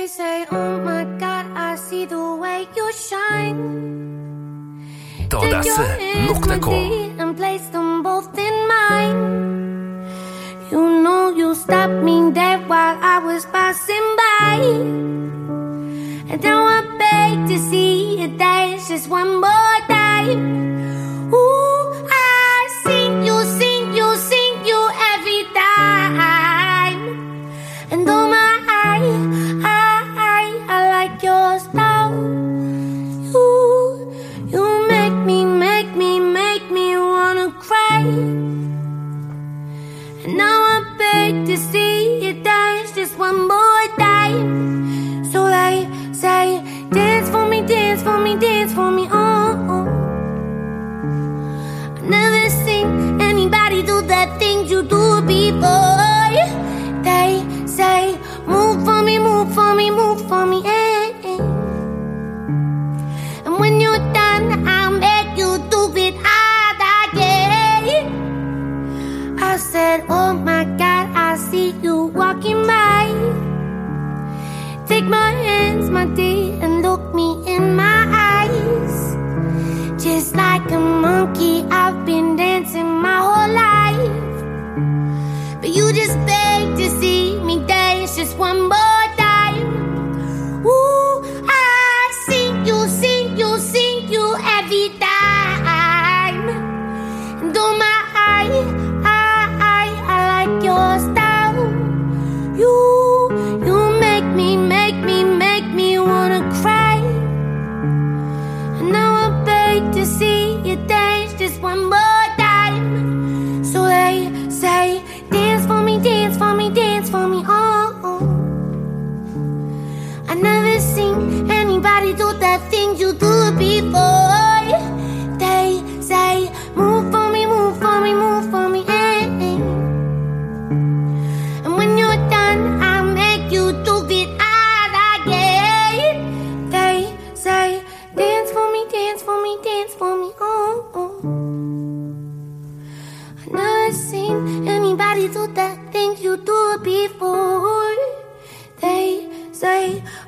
They say, oh my God, I see the way you shine. Dodas.com and place them both in mine. You know you stopped me dead while I was passing by. And now I beg to see you dance just one more time. Ooh, I sing you every time. And oh my, I like your style. You make me wanna cry. And now I beg to see you dance just one more time. So they say, dance for me, dance for me, dance for me, oh. I've never seen anybody do the things you do before. They say, move for me, move for me, move for me, And when you're done, I'll make you do it all again. I said, oh my God, I see you walking by. Take my hands, my dear, and look me in my eyes. Just like a monkey, I've been dancing my whole life. But you just beg to see me dance just one more time. Ooh, I sing you every time. And oh my, I like your style. You make me wanna cry. And now I beg to see you dance just one more time. So they say, dance for me, dance for me, dance for me, oh. I never seen anybody do the things you do before. They say, move for me, move for me, move for me, And when you're done, I'll make you do it all again. They say, dance for me, dance for me, dance for me, oh. I never seen anybody do the things you do before. They say,